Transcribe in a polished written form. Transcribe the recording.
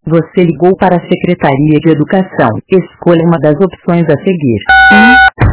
Você ligou para a Secretaria de Educação. Escolha uma das opções a seguir.